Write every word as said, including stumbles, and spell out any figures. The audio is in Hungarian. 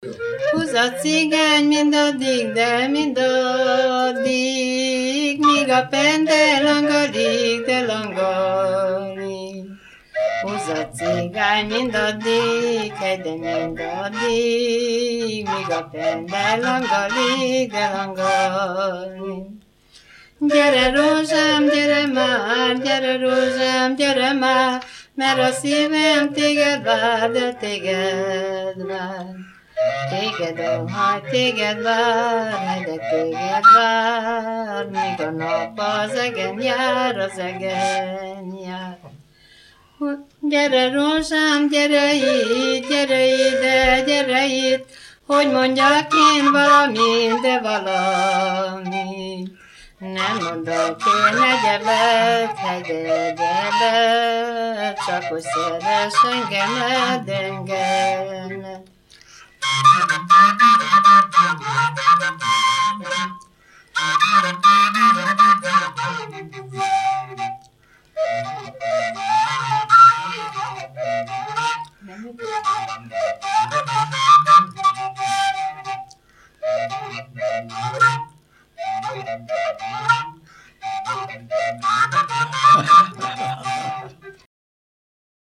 Húz a cigány mindaddig, de mindaddig, míg a pende langadik, de langadik. Húz a cigány mindaddig, de mindaddig, míg a pende langadik, de langadik. Gyere rózsám, gyere már, gyere rózsám, gyere már, mert a szívem téged vár, de téged vár. Téged, óhaj, téged vár, de téged vár, míg a nap az egen jár, az egen jár. Gyere rózsám, gyere itt, gyere ide, gyere itt, hogy mondjak én valamit, de valamit. Nem mondok én egyebet, egyebet, csak hogy szeress engemet, engemet.